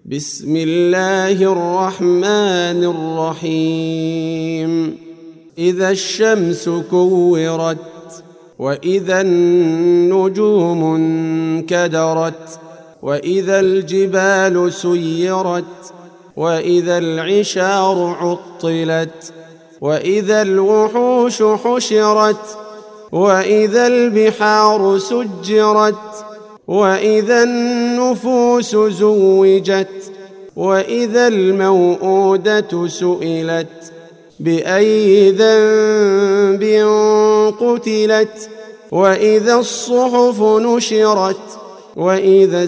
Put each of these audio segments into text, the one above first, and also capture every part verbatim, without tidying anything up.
بسم الله الرحمن الرحيم إذا الشمس كورت وإذا النجوم انكدرت وإذا الجبال سيرت وإذا العشار عطلت وإذا الوحوش حشرت وإذا البحار سجرت وإذا النفوس زوجت وإذا الموءودة سئلت بأي ذنب قتلت وإذا الصحف نشرت وإذا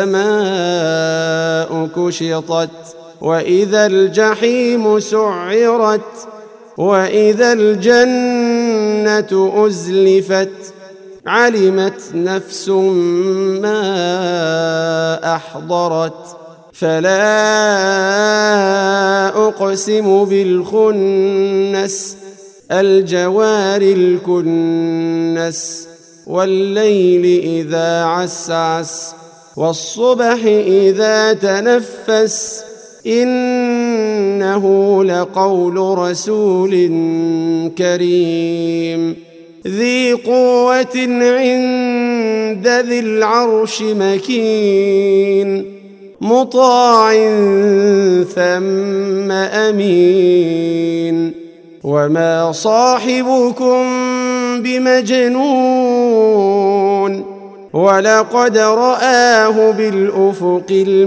السماء كشطت وإذا الجحيم سعرت وإذا الجنة أزلفت علمت نفس ما أحضرت فلا أقسم بالخنس الجوار الكنس والليل إذا عسعس والصبح إذا تنفس إنه لقول رسول كريم ذي قوة عند ذي العرش مكين مطاع ثم أمين وما صاحبكم بمجنون ولقد رآه بالأفق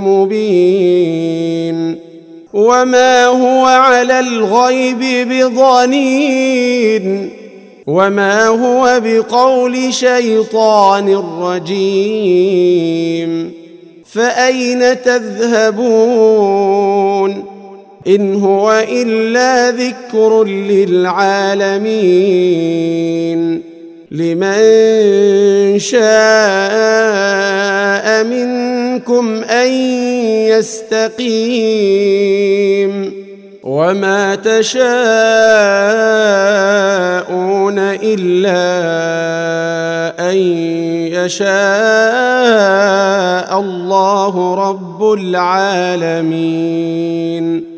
المبين وما هو على الغيب بضنين وما هو بقول شيطان رجيم فأين تذهبون إن هو إلا ذكر للعالمين لمن شاء منكم أن يستقيم وما تشاءون إلا أن يشاء الله رب العالمين.